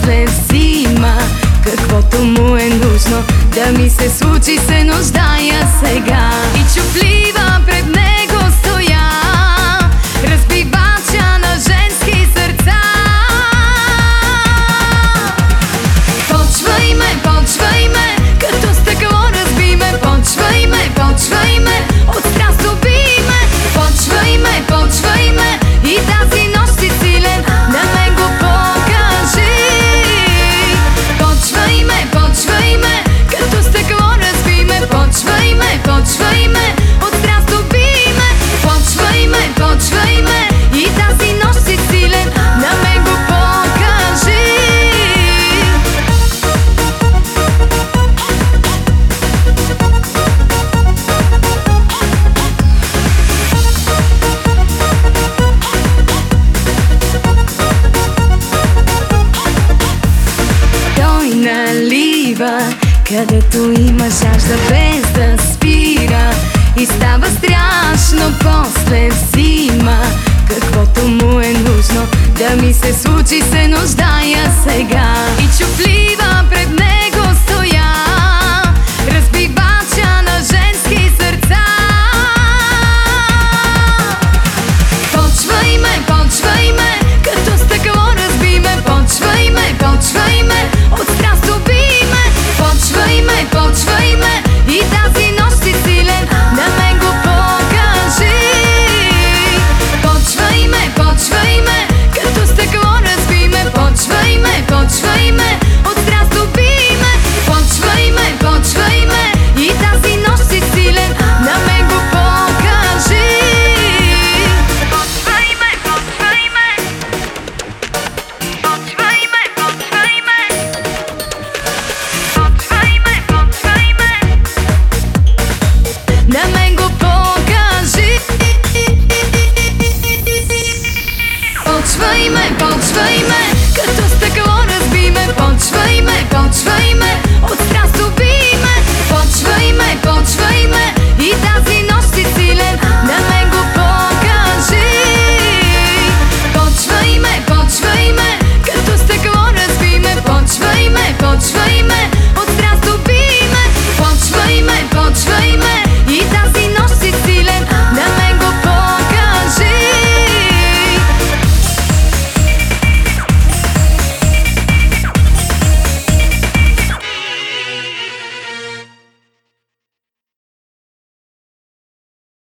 после взима каквото му е нужно. Да ми се случи, се нуждая сега. И чуплива пред него стоя, разбивача на женски сърца. Почвай ме, като стъкло разби ме. Почвай ме, от страст уби ме. Почвай ме, и тази нощ си силен, да ме го покажи. Почвай ме, като стъкло разби ме. Почвай ме, от страст уби ме. Почвай ме, и тази нощ си силен, да ме го покажи. Той налива, където има жажда без да спира. И става страшно, после взима каквото му е нужно. Да ми се случи, се нуждая сега.